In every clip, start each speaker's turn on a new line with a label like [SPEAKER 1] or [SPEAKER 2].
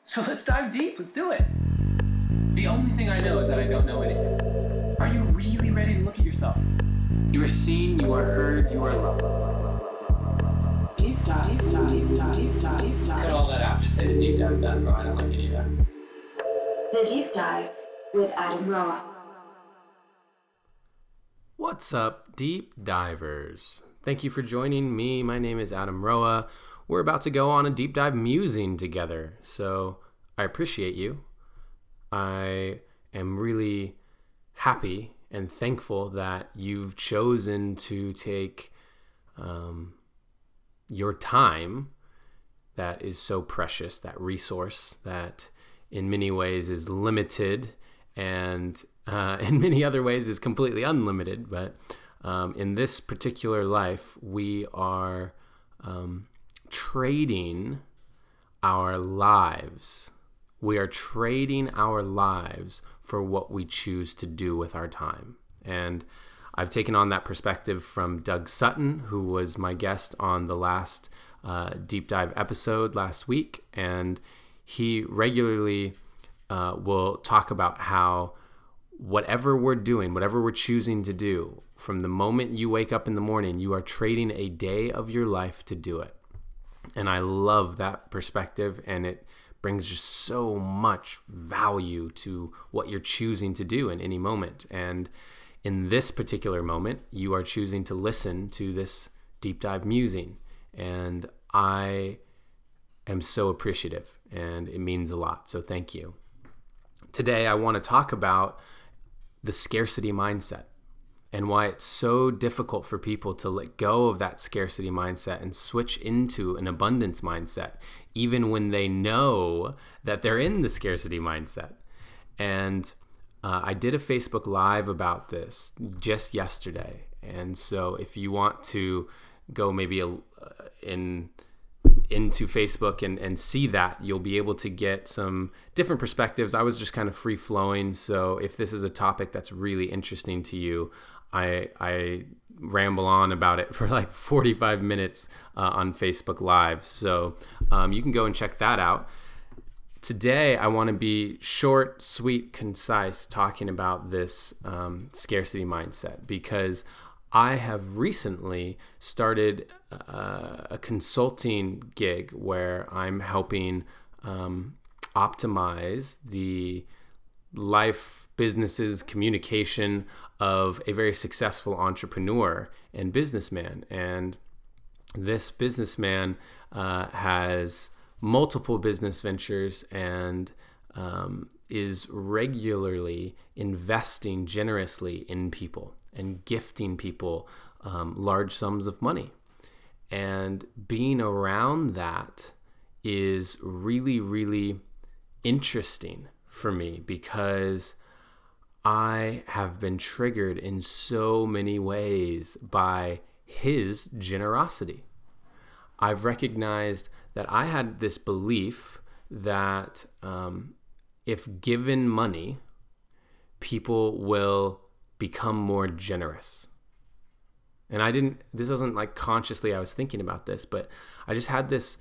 [SPEAKER 1] So let's dive deep. Let's do it. The only thing I know is that I don't know anything. Are you really ready to look at yourself? You are seen, you are heard, you are loved.
[SPEAKER 2] Deep dive, deep dive, deep dive, deep dive, deep dive.
[SPEAKER 1] Cut all that out. Just say the deep dive with Adam Roa. I don't like any of that.
[SPEAKER 2] The Deep Dive with Adam Roa.
[SPEAKER 3] What's up, deep divers? Thank you for joining me. My name is Adam Roa. We're about to go on a deep dive musing together, so I appreciate you. I am really happy and thankful that you've chosen to take your time that is so precious, that resource that in many ways is limited and in many other ways is completely unlimited. But in this particular life, we are trading our lives. We are trading our lives for what we choose to do with our time. And I've taken on that perspective from Doug Sutton, who was my guest on the last deep dive episode last week. And he regularly will talk about how whatever we're doing, whatever we're choosing to do, from the moment you wake up in the morning, you are trading a day of your life to do it. And I love that perspective, and it brings just so much value to what you're choosing to do in any moment. And in this particular moment, you are choosing to listen to this deep dive musing. And I am so appreciative, and it means a lot. So thank you. Today, I want to talk about the scarcity mindset and why it's so difficult for people to let go of that scarcity mindset and switch into an abundance mindset, even when they know that they're in the scarcity mindset. And I did a Facebook Live about this just yesterday. And so if you want to go maybe into Facebook and see that, you'll be able to get some different perspectives. I was just kind of free flowing. So if this is a topic that's really interesting to you, I ramble on about it for like 45 minutes on Facebook Live. So you can go and check that out. Today, I want to be short, sweet, concise, talking about this scarcity mindset, because I have recently started a consulting gig where I'm helping optimize the life, businesses, communication of a very successful entrepreneur and businessman. And this businessman has multiple business ventures and is regularly investing generously in people and gifting people large sums of money. And being around that is really, really interesting for me, because I have been triggered in so many ways by his generosity. I've recognized that I had this belief that if given money, people will become more generous. And this wasn't like consciously I was thinking about this, but I just had this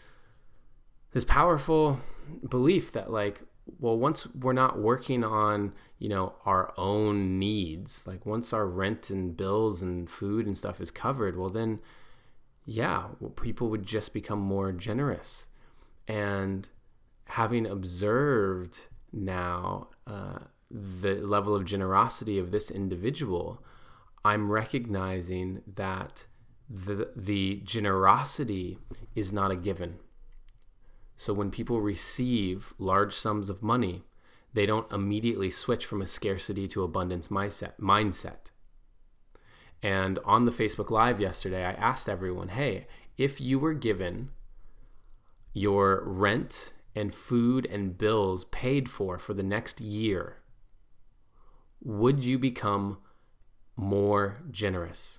[SPEAKER 3] powerful belief that, like, well, once we're not working on, our own needs, like once our rent and bills and food and stuff is covered, well then, people would just become more generous. And having observed now the level of generosity of this individual, I'm recognizing that the generosity is not a given. So when people receive large sums of money, they don't immediately switch from a scarcity to abundance mindset. And on the Facebook Live yesterday, I asked everyone, hey, if you were given your rent and food and bills paid for the next year, would you become more generous?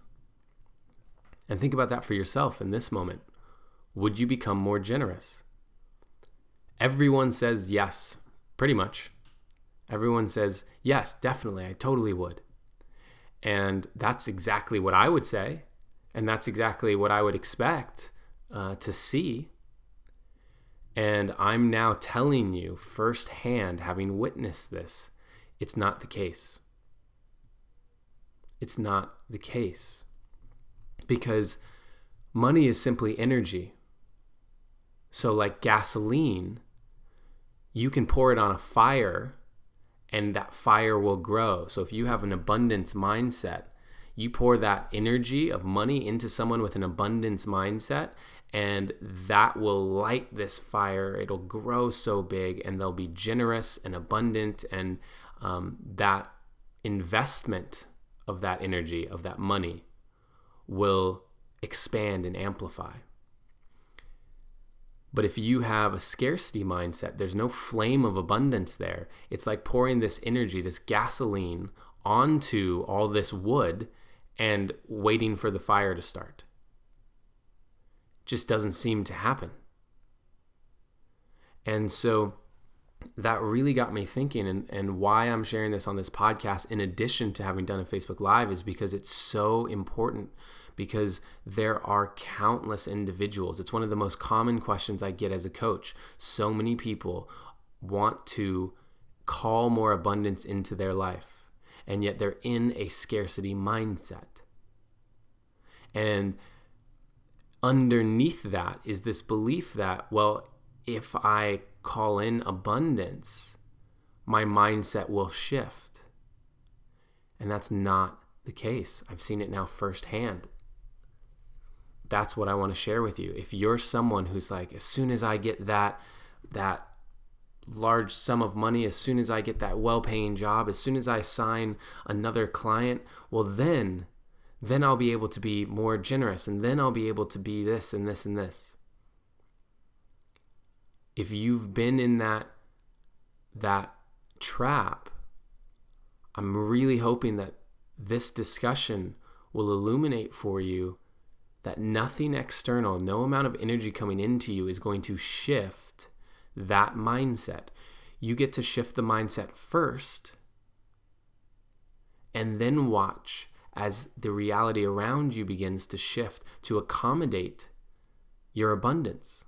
[SPEAKER 3] And think about that for yourself in this moment. Would you become more generous? Everyone says yes, pretty much. Everyone says, yes, definitely, I totally would. And that's exactly what I would say. And that's exactly what I would expect to see. And I'm now telling you firsthand, having witnessed this, it's not the case. It's not the case. Because money is simply energy. So like gasoline, you can pour it on a fire and that fire will grow. So if you have an abundance mindset, you pour that energy of money into someone with an abundance mindset, and that will light this fire. It'll grow so big, and they'll be generous and abundant, and that investment of that energy, of that money, will expand and amplify. But if you have a scarcity mindset, there's no flame of abundance there. It's like pouring this energy, this gasoline, onto all this wood and waiting for the fire to start. Just doesn't seem to happen. And so that really got me thinking, and why I'm sharing this on this podcast, in addition to having done a Facebook Live, is because it's so important, because there are countless individuals. It's one of the most common questions I get as a coach. So many people want to call more abundance into their life, and yet they're in a scarcity mindset. And underneath that is this belief that, well, if I call in abundance, my mindset will shift. And that's not the case. I've seen it now firsthand. That's what I want to share with you. If you're someone who's like, as soon as I get that large sum of money, as soon as I get that well-paying job, as soon as I sign another client, well, then I'll be able to be more generous, and then I'll be able to be this and this and this. If you've been in that trap, I'm really hoping that this discussion will illuminate for you that nothing external, no amount of energy coming into you is going to shift that mindset. You get to shift the mindset first, and then watch as the reality around you begins to shift to accommodate your abundance.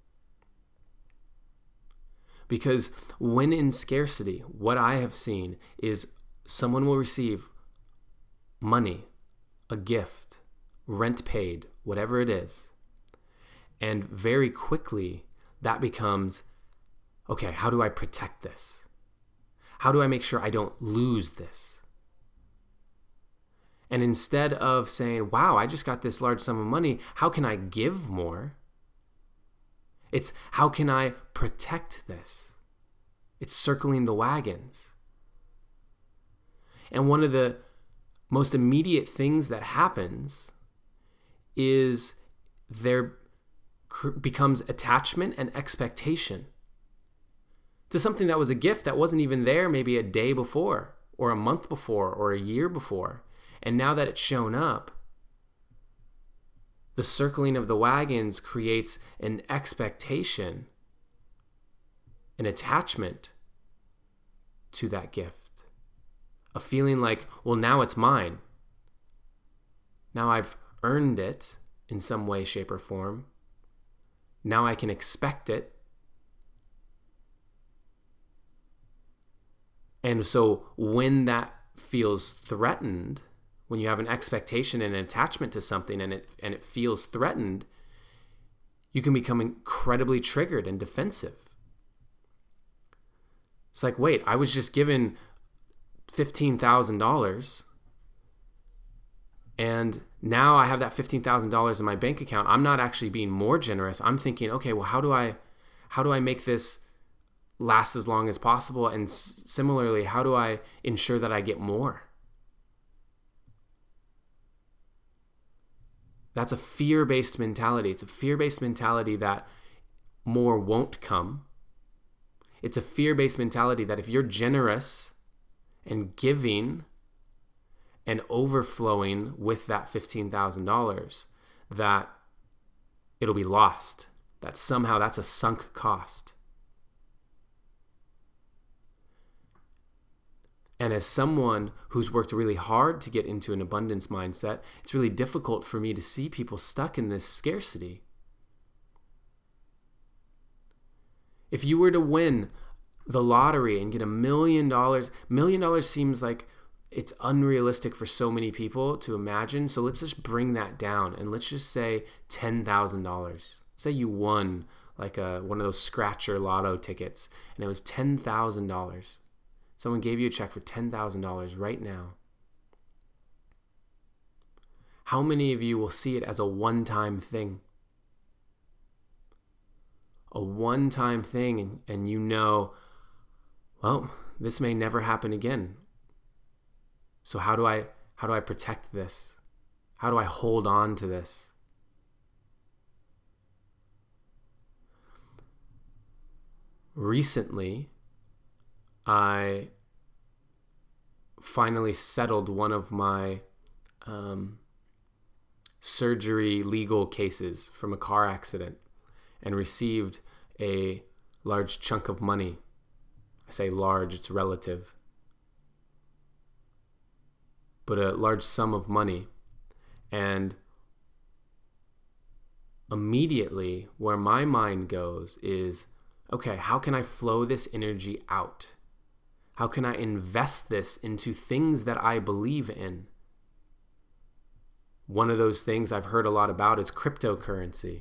[SPEAKER 3] Because when in scarcity, what I have seen is someone will receive money, a gift, rent paid, whatever it is, and very quickly that becomes, okay, how do I protect this? How do I make sure I don't lose this? And instead of saying, wow, I just got this large sum of money, how can I give more? It's, how can I protect this? It's circling the wagons. And one of the most immediate things that happens is there becomes attachment and expectation to something that was a gift that wasn't even there maybe a day before, or a month before, or a year before. And now that it's shown up, the circling of the wagons creates an expectation, an attachment to that gift. A feeling like, well, now it's mine. Now I've earned it in some way, shape, or form. Now I can expect it. And so when that feels threatened, when you have an expectation and an attachment to something and it feels threatened, you can become incredibly triggered and defensive. It's like, wait, I was just given $15,000 and now I have that $15,000 in my bank account. I'm not actually being more generous. I'm thinking, okay, well, how do I make this last as long as possible? And similarly, how do I ensure that I get more? That's a fear-based mentality. It's a fear-based mentality that more won't come. It's a fear-based mentality that if you're generous and giving and overflowing with that $15,000, that it'll be lost. That somehow that's a sunk cost. And as someone who's worked really hard to get into an abundance mindset, it's really difficult for me to see people stuck in this scarcity. If you were to win the lottery and get $1 million seems like it's unrealistic for so many people to imagine. So let's just bring that down and let's just say $10,000. Say you won like one of those scratcher lotto tickets and it was $10,000. Someone gave you a check for $10,000 right now. How many of you will see it as a one-time thing? A one-time thing, and you know, well, this may never happen again. So how do I protect this? How do I hold on to this? Recently, I finally settled one of my surgery legal cases from a car accident and received a large chunk of money. I say large, it's relative, but a large sum of money. And immediately where my mind goes is, okay, how can I flow this energy out? How can I invest this into things that I believe in? One of those things I've heard a lot about is cryptocurrency.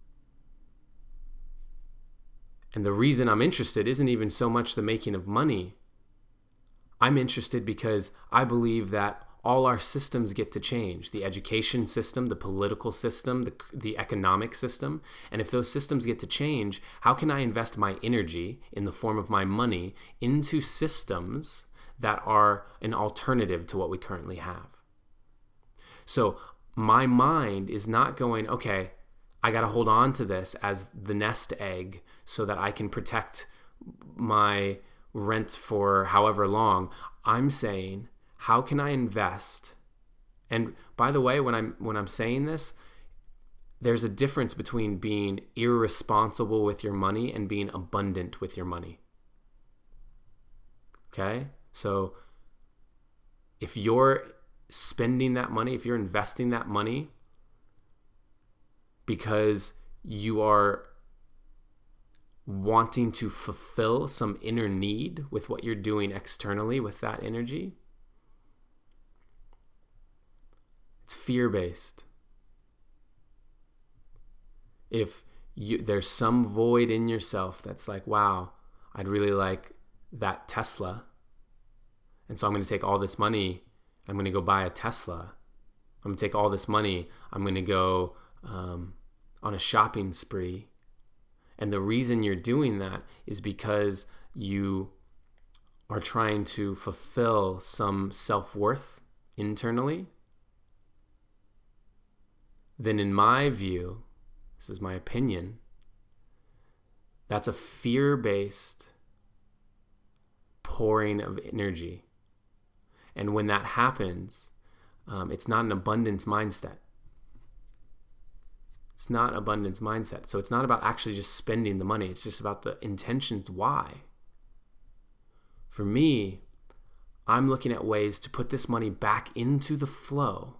[SPEAKER 3] And the reason I'm interested isn't even so much the making of money. I'm interested because I believe that all our systems get to change. The education system, the political system, the economic system. And if those systems get to change, how can I invest my energy in the form of my money into systems that are an alternative to what we currently have? So my mind is not going, okay, I got to hold on to this as the nest egg so that I can protect my rent for however long. I'm saying, how can I invest? And by the way, when I'm saying this, there's a difference between being irresponsible with your money and being abundant with your money. Okay? So if you're spending that money, if you're investing that money because you are wanting to fulfill some inner need with what you're doing externally with that energy, it's fear-based. If there's some void in yourself that's like, wow, I'd really like that Tesla, and so I'm going to take all this money, I'm going to go buy a Tesla. I'm going to take all this money, I'm going to go on a shopping spree. And the reason you're doing that is because you are trying to fulfill some self-worth internally. Then in my view, this is my opinion, that's a fear-based pouring of energy. And when that happens, it's not an abundance mindset. It's not abundance mindset. So it's not about actually just spending the money. It's just about the intentions why. For me, I'm looking at ways to put this money back into the flow.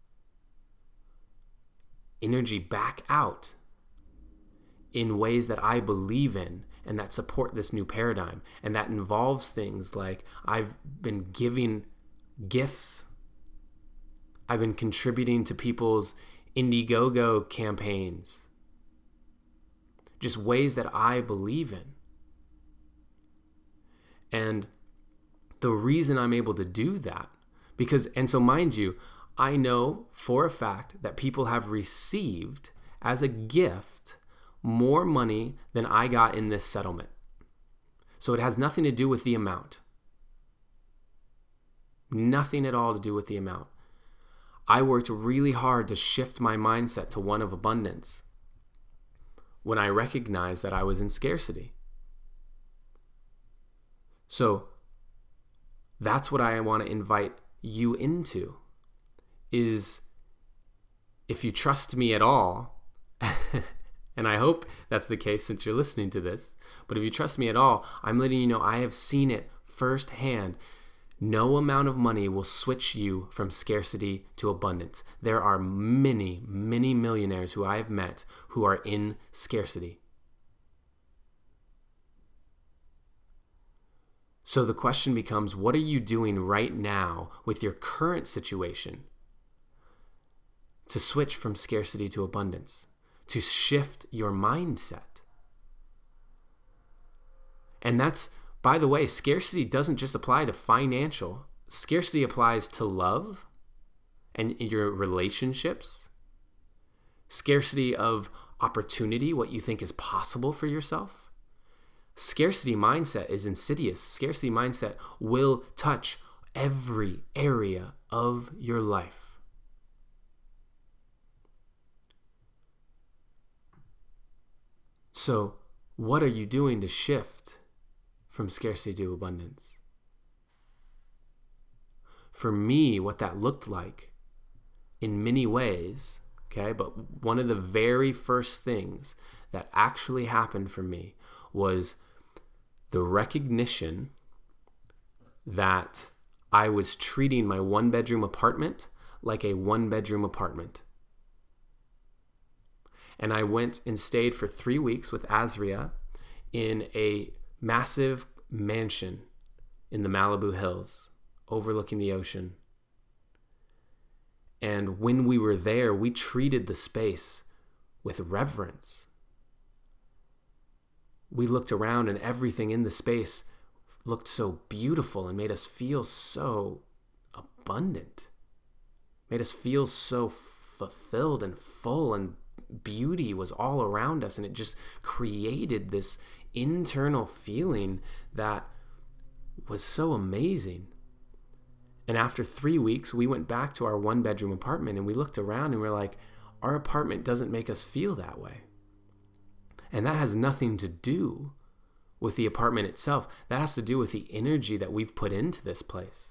[SPEAKER 3] Energy back out in ways that I believe in and that support this new paradigm. And that involves things like I've been giving gifts. I've been contributing to people's Indiegogo campaigns. Just ways that I believe in. And the reason I'm able to do that, and so mind you, I know for a fact that people have received as a gift more money than I got in this settlement. So it has nothing to do with the amount. Nothing at all to do with the amount. I worked really hard to shift my mindset to one of abundance when I recognized that I was in scarcity. So that's what I want to invite you into, is if you trust me at all, and I hope that's the case since you're listening to this, but if you trust me at all, I'm letting you know I have seen it firsthand. No amount of money will switch you from scarcity to abundance. There are many, many millionaires who I have met who are in scarcity. So the question becomes, what are you doing right now with your current situation to switch from scarcity to abundance, to shift your mindset? And that's, by the way, scarcity doesn't just apply to financial. Scarcity applies to love and in your relationships. Scarcity of opportunity, what you think is possible for yourself. Scarcity mindset is insidious. Scarcity mindset will touch every area of your life. So, what are you doing to shift from scarcity to abundance? For me, what that looked like in many ways, okay, but one of the very first things that actually happened for me was the recognition that I was treating my one-bedroom apartment like a one-bedroom apartment. And I went and stayed for 3 weeks with Azria in a massive mansion in the Malibu Hills, overlooking the ocean. And when we were there, we treated the space with reverence. We looked around and everything in the space looked so beautiful and made us feel so abundant, made us feel so fulfilled and full, and beauty was all around us. And it just created this internal feeling that was so amazing. And after 3 weeks, we went back to our one-bedroom apartment and we looked around and we're like, our apartment doesn't make us feel that way. And that has nothing to do with the apartment itself. That has to do with the energy that we've put into this place.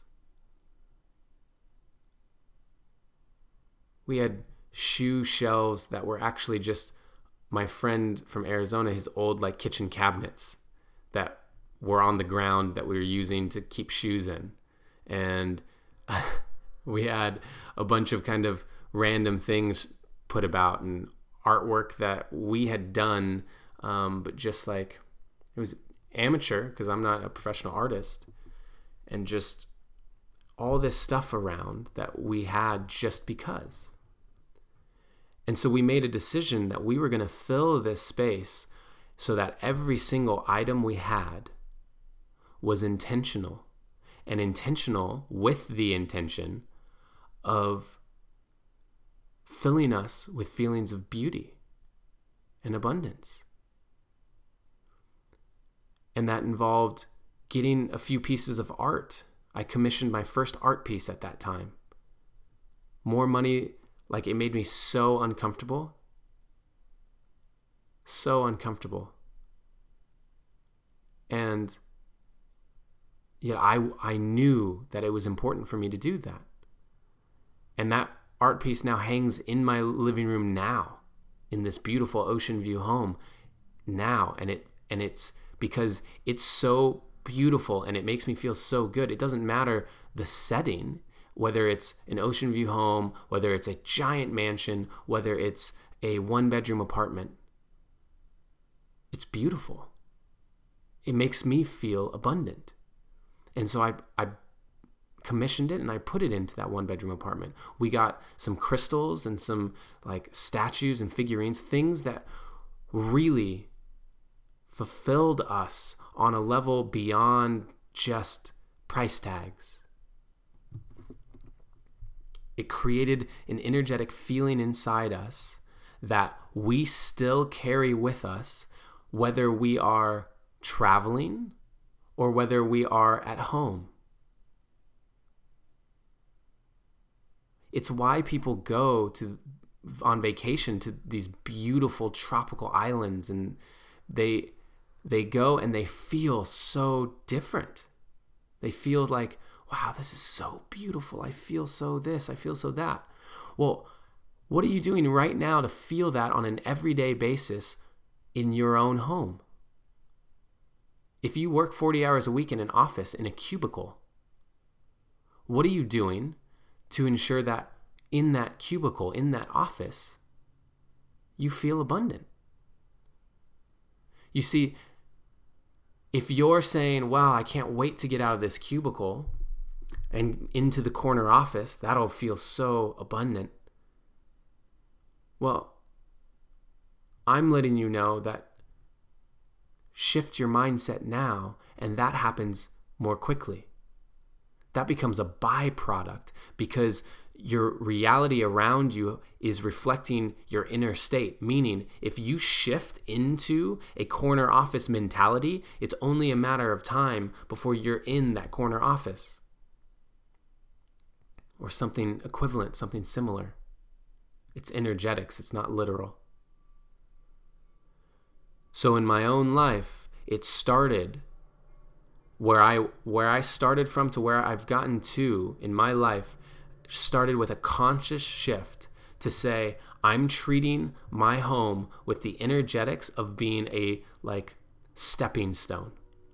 [SPEAKER 3] We had shoe shelves that were actually just my friend from Arizona, his old like kitchen cabinets that were on the ground that we were using to keep shoes in. And we had a bunch of kind of random things put about and artwork that we had done, but just like it was amateur because I'm not a professional artist, and just all this stuff around that we had just because. And so we made a decision that we were going to fill this space so that every single item we had was intentional, and intentional with the intention of filling us with feelings of beauty and abundance. And that involved getting a few pieces of art. I commissioned my first art piece at that time. More money, like it made me so uncomfortable. So uncomfortable. And yet I knew that it was important for me to do that. And that art piece now hangs in my living room now, in this beautiful ocean view home now. And it's because it's so beautiful and it makes me feel so good. It doesn't matter the setting, whether it's an ocean view home, whether it's a giant mansion, whether it's a one-bedroom apartment. It's beautiful. It makes me feel abundant. And so I commissioned it and I put it into that one-bedroom apartment. We got some crystals and some like statues and figurines, things that really fulfilled us on a level beyond just price tags. It created an energetic feeling inside us that we still carry with us, whether we are traveling or whether we are at home. It's why people go on vacation to these beautiful tropical islands, and they go and they feel so different. They feel like, wow, this is so beautiful. I feel so this, I feel so that. Well, what are you doing right now to feel that on an everyday basis in your own home? If you work 40 hours a week in an office, in a cubicle, what are you doing to ensure that in that cubicle, in that office, you feel abundant? You see, If you're saying, wow, I can't wait to get out of this cubicle and into the corner office, that'll feel so abundant. Well, I'm letting you know that shift your mindset now, and that happens more quickly. That becomes a byproduct because your reality around you is reflecting your inner state. Meaning, if you shift into a corner office mentality, it's only a matter of time before you're in that corner office. Or something equivalent, something similar. It's energetics, it's not literal. So in my own life, it started where I started from to where I've gotten to in my life started with a conscious shift to say, I'm treating my home with the energetics of being a stepping stone.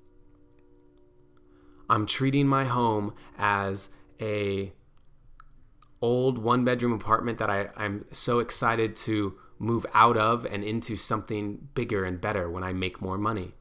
[SPEAKER 3] I'm treating my home as a old one-bedroom apartment that I'm so excited to move out of and into something bigger and better when I make more money.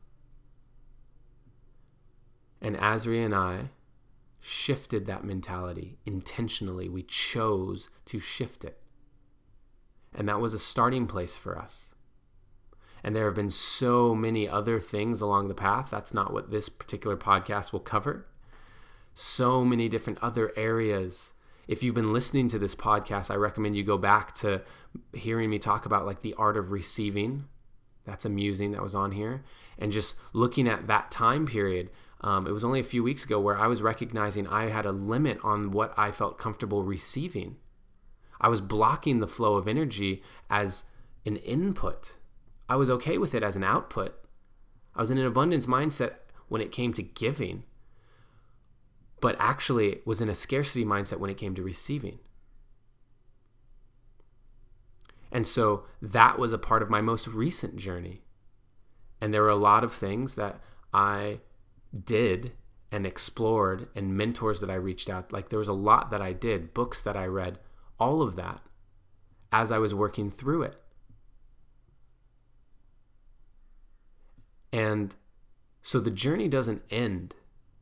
[SPEAKER 3] And Azria and I shifted that mentality intentionally. We chose to shift it. And that was a starting place for us. And there have been so many other things along the path. That's not what this particular podcast will cover. So many different other areas. If you've been listening to this podcast, I recommend you go back to hearing me talk about the art of receiving. That's amusing. That was on here. And just looking at that time period. It was only a few weeks ago where I was recognizing I had a limit on what I felt comfortable receiving. I was blocking the flow of energy as an input. I was okay with it as an output. I was in an abundance mindset when it came to giving, but actually was in a scarcity mindset when it came to receiving. And so that was a part of my most recent journey. And there were a lot of things that I did and explored and mentors that I reached out. There was a lot that I did, books that I read, all of that as I was working through it. And so the journey doesn't end.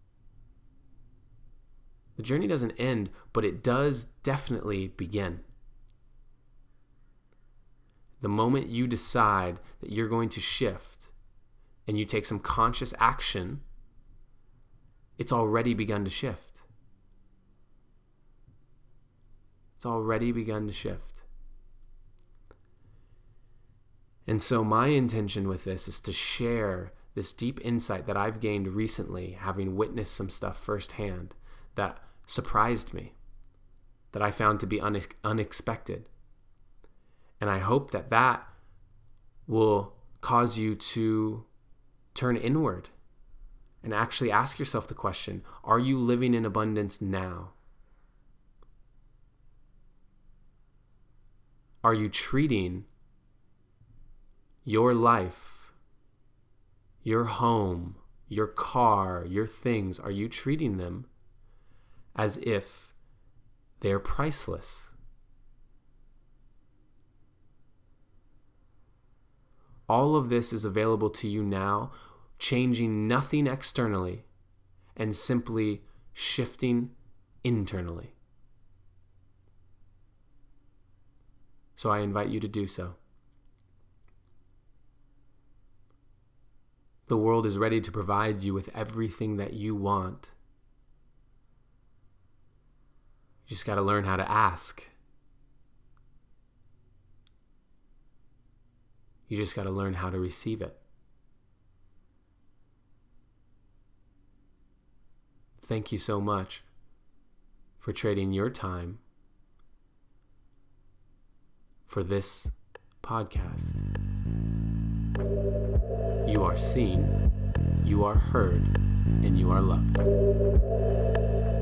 [SPEAKER 3] The journey doesn't end, but it does definitely begin. The moment you decide that you're going to shift and you take some conscious action, it's already begun to shift. It's already begun to shift. And so my intention with this is to share this deep insight that I've gained recently, having witnessed some stuff firsthand that surprised me, that I found to be unexpected. And I hope that that will cause you to turn inward and actually ask yourself the question, are you living in abundance now? Are you treating your life, your home, your car, your things, are you treating them as if they're priceless? All of this is available to you now, changing nothing externally and simply shifting internally. So I invite you to do so. The world is ready to provide you with everything that you want. You just got to learn how to ask. You just got to learn how to receive it. Thank you so much for trading your time for this podcast. You are seen, you are heard, and you are loved.